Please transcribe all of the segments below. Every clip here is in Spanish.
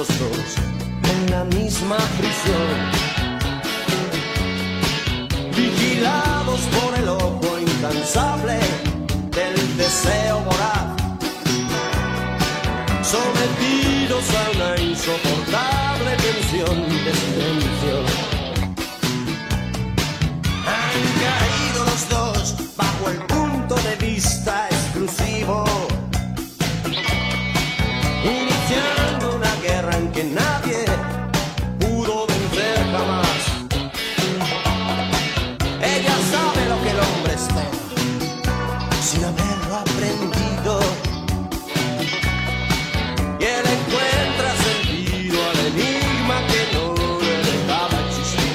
los dos en la misma prisión, vigilados por el ojo incansable del deseo voraz, sometidos a una insoportable tensión de silencio. Han caído los dos bajo el punto de vista exclusivo, iniciando una guerra en que nadie pudo vencer jamás. Ella sabe lo que el hombre espera, sin haberlo aprendido, y él encuentra sentido al enigma que no le dejaba existir.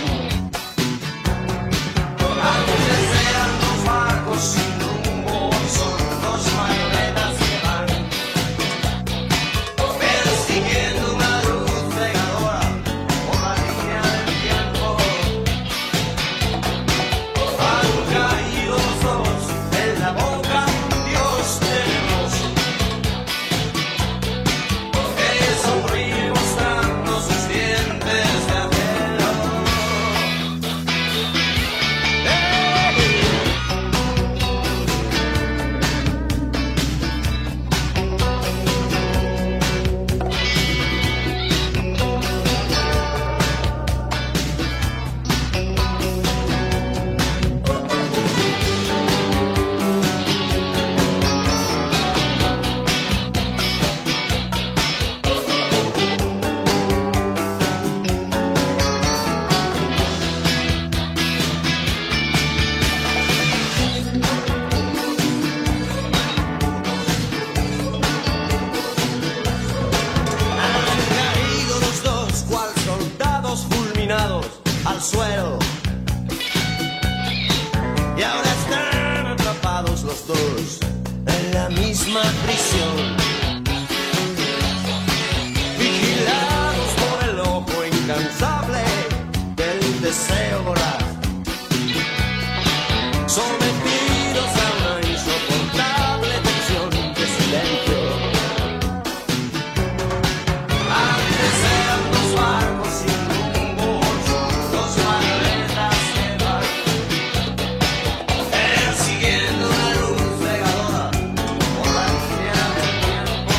Antes eran dos barcos sin rumbo, hoy son dos marionetas que van persiguiendo una luz cegadora por la línea del tiempo. Han caído los dos en la boca de un Dios tenebroso, que sonríe mostrando sus dientes de acero. Han caído los dos cual soldados fulminados al suelo, y ahora están atrapados los dos en la misma prisión, vigilados por el ojo incansable del deseo voraz, sometidos a una insoportable tensión de silencio. Antes eran dos barcos sin rumbo, son dos marionetas que van persiguiendo una luz cegadora por la línea del tiempo.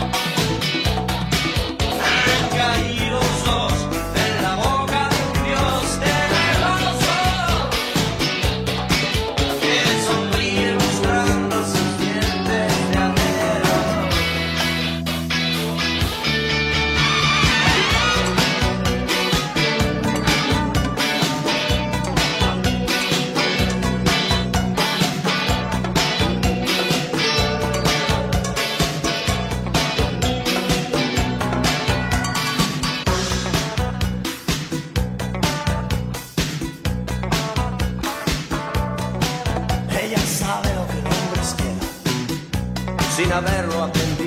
Han caído los dos en la boca de un Dios tenebroso, que sonríe mostrando sus dientes de acero. Ella sabe lo que el hombre espera, sin haberlo aprendido.